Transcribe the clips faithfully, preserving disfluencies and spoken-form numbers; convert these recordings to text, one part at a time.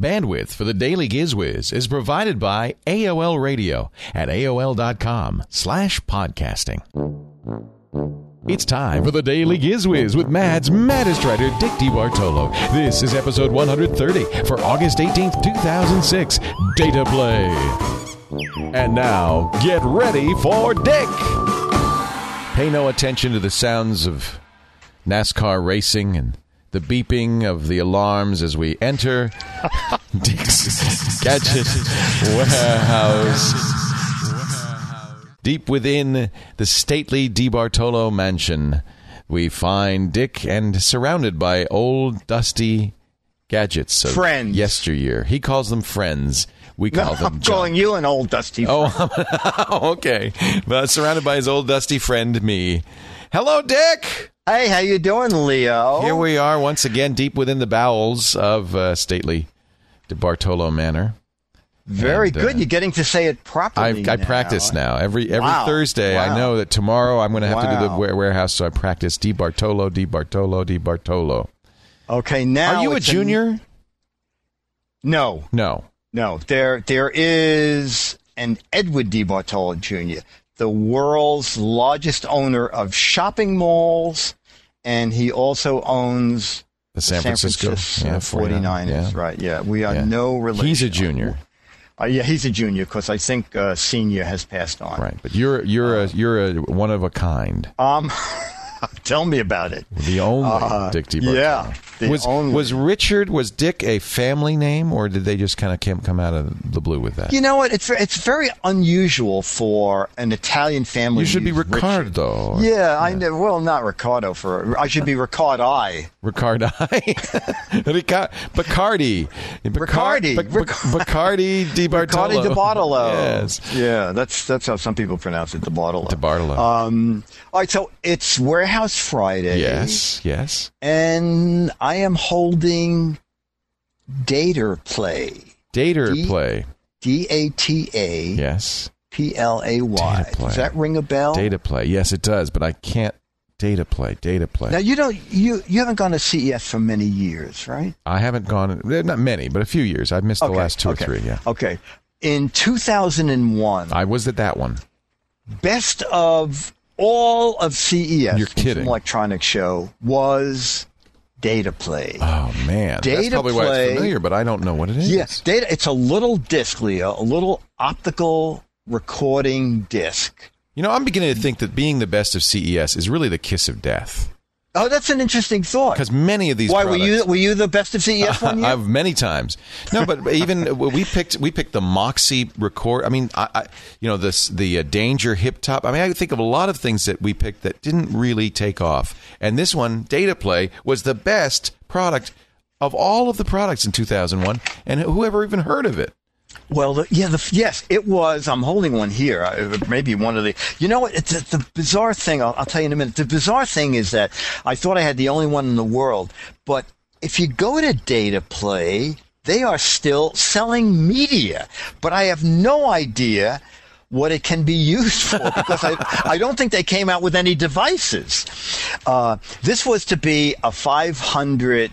Bandwidth for the Daily Gizwiz is provided by A O L Radio at A O L dot com slash podcasting. It's time for the Daily Gizwiz with Mad's maddest writer, Dick DeBartolo. This is episode one hundred thirty for August eighteenth, two thousand six. Data Play. And now, get ready for Dick. Pay no attention to the sounds of NASCAR racing and the beeping of the alarms as we enter Dick's Gadget Warehouse. Deep within the stately DeBartolo mansion, we find Dick and surrounded by old dusty gadgets of friends. Yesteryear. He calls them friends. We call no, them I'm John. calling you an old dusty friend. Oh, okay. But surrounded by his old dusty friend, me. Hello, Dick. Hey, how you doing, Leo? Here we are once again, deep within the bowels of uh, stately DeBartolo Manor. Very and, good. Uh, You're getting to say it properly. I, I now. practice now. Every every wow. Thursday, wow. I know that tomorrow I'm going to have wow. to do the warehouse, so I practice DeBartolo, DeBartolo, DeBartolo. Okay, now are you a junior? A... No, no, no. There, there is an Edward DeBartolo Junior, the world's largest owner of shopping malls, and he also owns the San, San Francisco, Francisco yeah, forty-niners. Yeah. Right? Yeah, we are yeah. no relation. He's a junior. Uh, yeah, he's a junior because I think uh, senior has passed on. Right, but you're you're uh, a you're a one of a kind. Um, tell me about it. The only uh, Dick DeBartolo. Yeah, the was only. was Richard was Dick a family name, or did they just kind of come come out of the blue with that? You know what? It's it's very unusual for an Italian family. You should to be use Riccardo. Richard. Yeah, yeah, I know. Well, not Riccardo. For I should be Riccardi. Riccardi. Ricca- Bacardi. Riccardi. Bac- Bac- Bacardi DeBartolo. Bacardi DeBartolo. Yes. Yeah, that's that's how some people pronounce it. DeBartolo. DeBartolo. Um. All right. So it's Warehouse Friday. Yes. Yes. And I am holding Data Play. Data D- Play. D A T A. Yes. P L A Y. Data Play. Does that ring a bell? Data Play. Yes, it does, but I can't. Data Play. Data Play. Now you don't you you haven't gone to C E S for many years, right? I haven't gone. Not many, but a few years. I've missed okay, the last two okay, or three. Yeah. Okay. In two thousand one, I was at that one. Best of all of C E S, You're kidding. electronics show was Data Play. Oh man, Data that's probably Play, why it's familiar, but I don't know what it is. Yes, yeah, Data. It's a little disc, Leo, a little optical recording disc. You know, I'm beginning to think that being the best of C E S is really the kiss of death. Oh, that's an interesting thought. Because many of these Why products, were you were you the best of C E S one year? I've many times. No, but even we picked we picked the Moxie record. I mean, I, I you know this the uh, Danger hip top. I mean, I think of a lot of things that we picked that didn't really take off, and this one, Data Play, was the best product of all of the products in two thousand one, and whoever even heard of it. Well, the, yeah, the, yes, it was. I'm holding one here. I, maybe one of the. You know what? It's the, the bizarre thing. I'll, I'll tell you in a minute. The bizarre thing is that I thought I had the only one in the world, but if you go to Data Play, they are still selling media, but I have no idea what it can be used for because I, I don't think they came out with any devices. Uh, this was to be a five hundred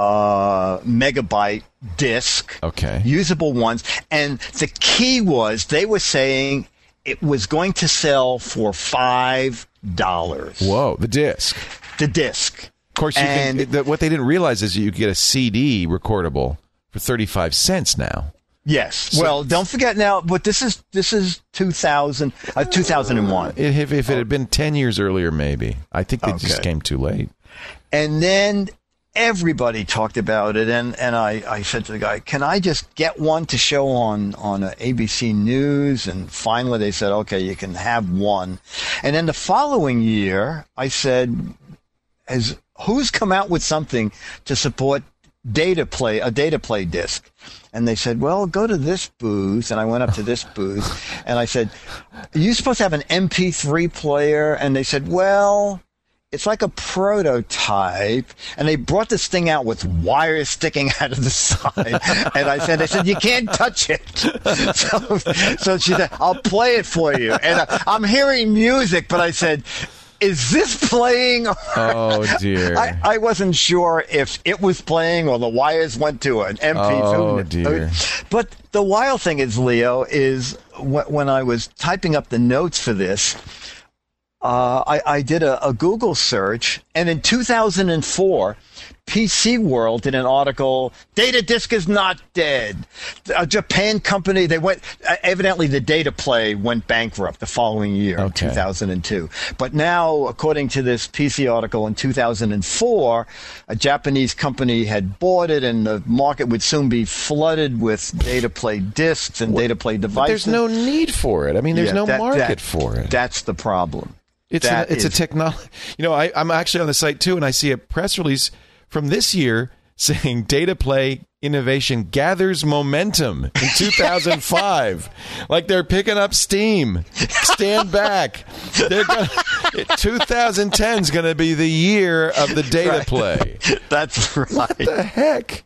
uh, megabyte disc, okay, usable ones, and the key was they were saying it was going to sell for five dollars. Whoa, the disc, the disc. Of course, you and can, the, what they didn't realize is you could get a C D recordable for thirty-five cents now. Yes. So, well, don't forget now, but this is this is two thousand, uh, two thousand one. If, if it had been ten years earlier, maybe. I think they okay. just came too late. And then everybody talked about it, and, and I, I said to the guy, can I just get one to show on, on uh, A B C News? And finally they said, okay, you can have one. And then the following year, I said, As, who's come out with something to support Data Play, a Data Play disc? And they said, well, go to this booth. And I went up to this booth, and I said, are you supposed to have an M P three player? And they said, well, it's like a prototype. And they brought this thing out with wires sticking out of the side. And I said, I said, you can't touch it. So, so she said, I'll play it for you. And I, I'm hearing music, but I said, is this playing? Oh, dear. I, I wasn't sure if it was playing or the wires went to an M P three. Oh, dear. But the wild thing is, Leo, is wh- when I was typing up the notes for this, uh, I, I did a, a Google search, and in two thousand four, P C World did an article, Data Disk is not dead. A Japan company, they went, evidently the Data Play went bankrupt the following year, Okay. two thousand two. But now, according to this P C article in two thousand four, a Japanese company had bought it, and the market would soon be flooded with Data Play disks and Data Play But devices. there's no need for it. I mean, there's Yeah, no that- market that- for it. That's the problem. It's That a, it's is- a technology. You know, I, I'm actually on the site too, and I see a press release from this year saying Data Play innovation gathers momentum in two thousand five. Like they're picking up steam. Stand back. They're gonna, twenty ten is going to be the year of the Data Right. Play. That's right. What the heck?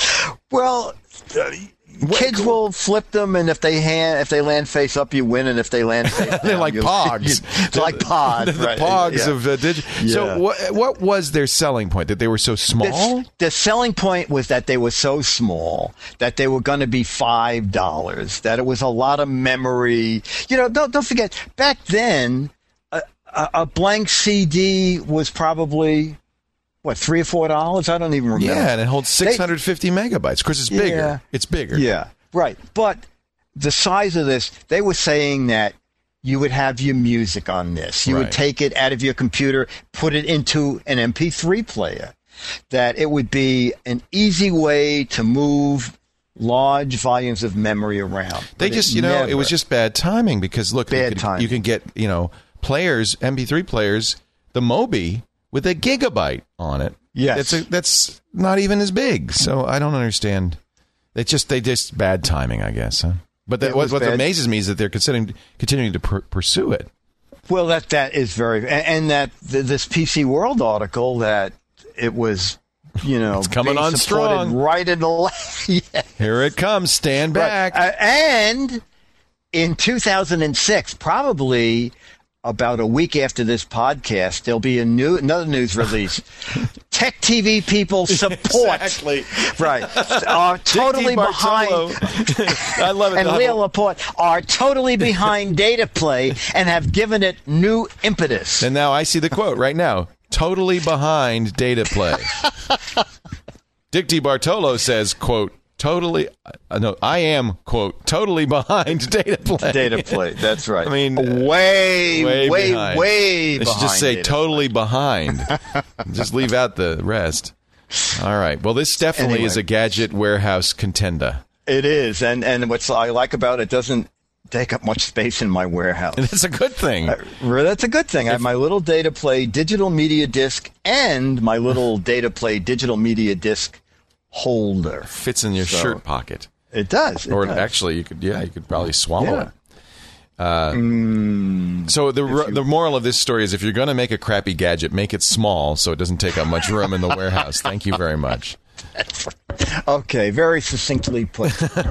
Well, uh, kids will flip them, and if they hand, if they land face up, you win, and if they land face down, They're like you- pogs. you- They're like pods. The right. pogs Yeah. of uh, digi- Yeah. So what, what was their selling point? That they were so small? The, the selling point was that they were so small that they were going to be five dollars. That it was a lot of memory. You know, don't don't forget. Back then, a, a, a blank C D was probably what three or four dollars. I don't even remember. Yeah, and it holds six hundred fifty megabytes. Of course, it's bigger. Yeah. It's bigger. Yeah, right. But the size of this, they were saying that you would have your music on this. You Right. would take it out of your computer, put it into an M P three player. That it would be an easy way to move large volumes of memory around. They But just, it you know, never- it was just bad timing because look, you Bad could, timing. you can get, you know, players, M P three players, the Mobi with a gigabyte on it. Yes. It's a, that's not even as big. So I don't understand. It's just they just bad timing, I guess. Huh? But that, It what, was what bad. amazes me is that they're considering continuing to pr- pursue it. Well, that that is very, and, and that th- this P C World article that it was, you know, It's coming being on supported strong. right in the left. Yeah. Here it comes. Stand back. Right. Uh, and in two thousand six, probably about a week after this podcast, there'll be a new another news release. Tech T V people support, Exactly. right, are totally Dick DiBartolo. behind, I love it. and The Leo whole- Laporte are totally behind Data Play and have given it new impetus. And now I see the quote right now. Totally behind Data Play. Dick DiBartolo says, quote, totally, uh, no, I am, quote, totally behind Data Play. Data Play, that's right. I mean, way, way, way, behind. way They should behind. just say Data totally behind. Just leave out the rest. All right. Well, this definitely Anyway. is a gadget warehouse contender. It is, and and what I like about it doesn't take up much space in my warehouse. And it's a good thing. Uh, That's a good thing. I have my little Data Play digital media disc and my little Data Play digital media disc holder. Fits in your So- shirt pocket. It does. It Or does. actually, you could, yeah, you could probably swallow Yeah. it. Uh, so the you- the moral of this story is if you're going to make a crappy gadget, make it small so it doesn't take up much room in the warehouse. Thank you very much. Okay, very succinctly put.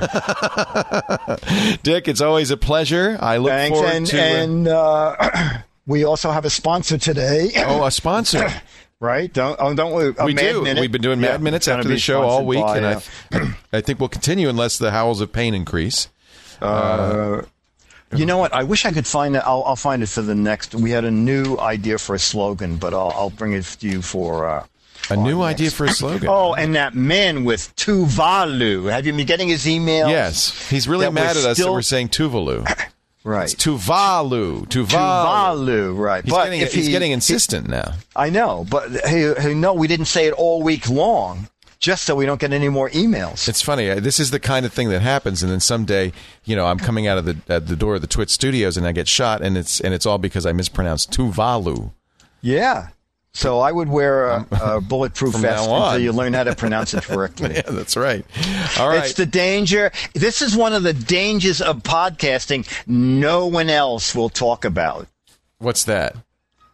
Dick, it's always a pleasure. I look Thanks, forward and to uh, and uh, we also have a sponsor today, oh, a sponsor. right? Don't oh, don't we? a We Mad do. Minute. We've been doing Mad Yeah, Minutes it's gonna after be the show all sponsored week, by, and uh, I I think we'll continue unless the howls of pain increase. Uh, you know what? I wish I could find it. I'll, I'll find it for the next. We had a new idea for a slogan, but I'll, I'll bring it to you for uh, A new our idea next- for a slogan. Oh, and that man with Tuvalu. Have you been getting his emails? Yes, he's really That mad we're at us that still- we're saying Tuvalu. Right. It's Tuvalu. Tuvalu. Tuvalu, right. He's, but getting, if he's he- getting insistent now. I know, but hey, hey, no, we didn't say it all week long, just so we don't get any more emails. It's funny. uh, This is the kind of thing that happens, and then someday, you know, I'm coming out of the at the door of the Twit Studios, and I get shot, and it's and it's all because I mispronounced Tuvalu. Yeah. So I would wear a, a bulletproof From vest now on. until you learn how to pronounce it correctly. Yeah, that's right. All right. It's the danger. This is one of the dangers of podcasting no one else will talk about. What's that?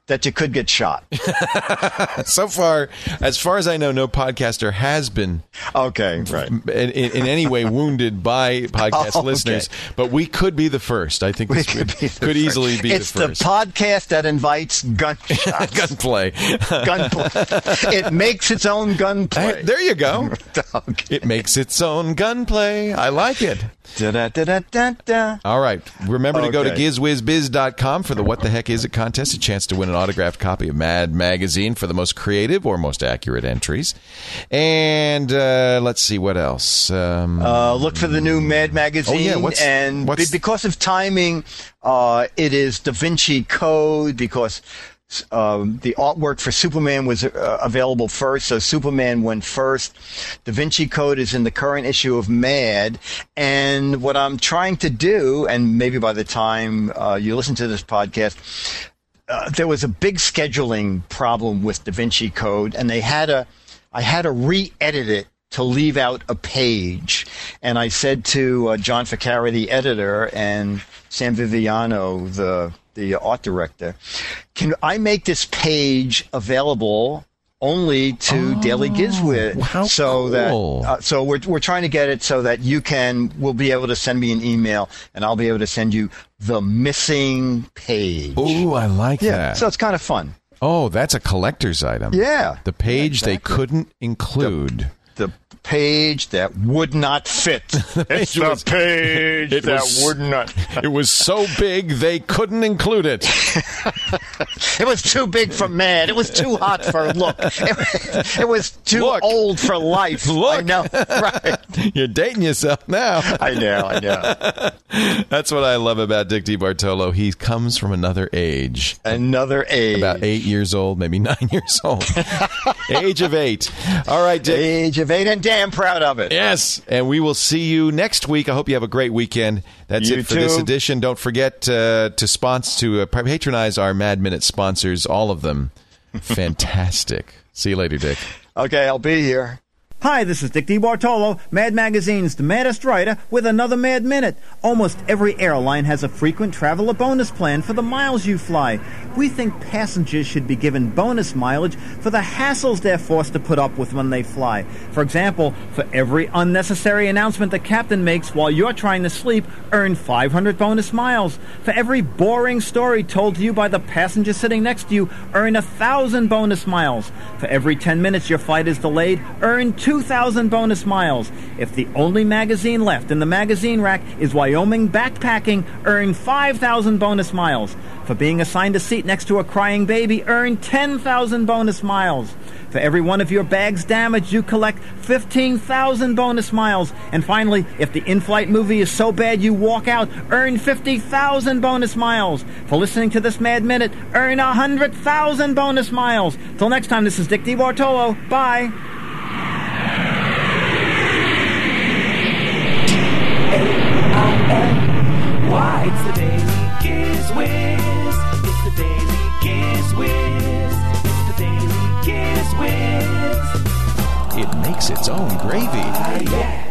that you could get shot. So far, as far as I know, no podcaster has been okay, right. in, in, in any way wounded by podcast Oh, okay. listeners, but we could be the first. I think We this could could, be the could first. easily be It's the first. the podcast that invites gunshots. Gunplay. Gunplay. It makes its own gunplay. Hey, there you go. Okay. It makes its own gunplay. I like it. Da-da-da-da-da-da. All right. Remember to go to Okay. giz wiz biz dot com for the What the Heck Is It contest, a chance to win an autographed copy of Mad Magazine for the most creative or most accurate entries. And uh, let's see, what else? Um, Uh, look for the new Mad Magazine. Oh, yeah, what's- and what's- be- because of timing, uh, it is Da Vinci Code because um, the artwork for Superman was uh, available first, so Superman went first. Da Vinci Code is in the current issue of Mad, and what I'm trying to do, and maybe by the time uh, you listen to this podcast, uh, there was a big scheduling problem with Da Vinci Code, and they had a, I had to re-edit it to leave out a page. And I said to uh, John Ficarra, the editor, and Sam Viviano, the the art director, can I make this page available only to Oh, Daily Gizwiz? how so cool. that uh, so we're we're trying to get it so that you can will be able to send me an email, and I'll be able to send you the missing page. Ooh, I like yeah, that. so it's kind of fun. Oh, that's a collector's item. Yeah, The page Yeah, exactly. they couldn't include. The page that would not fit. It's the was- page it that was- would not. It was so big they couldn't include it. It was too big for man. It was too hot for look. It, it was too Look. old for life. Look. I know. Right. You're dating yourself now. I know. I know. That's what I love about Dick DeBartolo. He comes from another age. Another age. About eight years old, maybe nine years old. Age of eight. All right, Dick. Age of eight, and damn proud of it. Yes, and we will see you next week. I hope you have a great weekend. That's You it for this too. edition. Don't forget uh, to sponsor, to uh, patronize our Mad Minute sponsors, all of them. Fantastic. See you later, Dick. Okay, I'll be here. Hi, this is Dick DeBartolo, Mad Magazine's the maddest writer, with another Mad Minute. Almost every airline has a frequent traveler bonus plan for the miles you fly. We think passengers should be given bonus mileage for the hassles they're forced to put up with when they fly. For example, for every unnecessary announcement the captain makes while you're trying to sleep, earn five hundred bonus miles. For every boring story told to you by the passenger sitting next to you, earn one thousand bonus miles. For every ten minutes your flight is delayed, earn two thousand bonus miles. If the only magazine left in the magazine rack is Wyoming Backpacking, earn five thousand bonus miles. For being assigned a seat next to a crying baby, earn ten thousand bonus miles. For every one of your bags damaged, you collect fifteen thousand bonus miles. And finally, if the in-flight movie is so bad you walk out, earn fifty thousand bonus miles. For listening to this Mad Minute, earn one hundred thousand bonus miles. Till next time, this is Dick DeBartolo. Bye. Why? It's the Daily Giz Wiz. It's the Daily Giz Wiz. It's the Daily Giz Wiz. It makes its own gravy. Yeah.